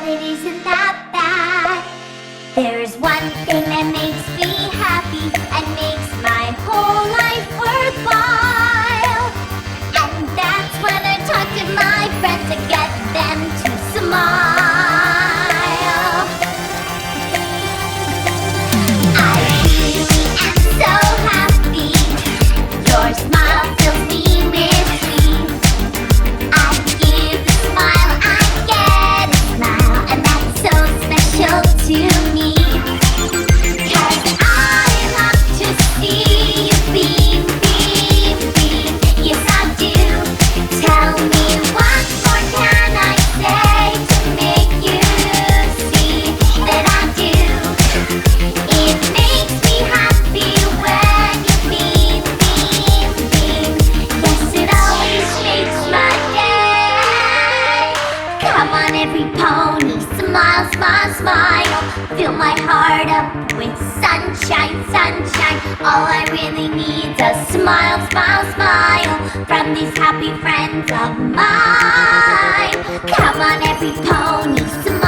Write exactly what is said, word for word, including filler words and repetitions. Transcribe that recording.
it isn't that bad. There's one thing that makes me happy and makes my whole life worthwhile. And that's when I talk to my friends and get them to smile. I really am so happy. Your smile fills me with dreams. I give a smile, I get a smile, and that's so special to me. 'Cause I love to see you beam, beam, beam. Yes, I do. Tell me what more can I say to make you see that I do. It makes me happy when you beam, beam, beam. Yes, it always makes my day. Come on, every pony, smile, smile, smile. Fill my heart up with sunshine, sunshine. All I really need's a smile, smile, smile from these happy friends of mine. Come on, every pony, smile.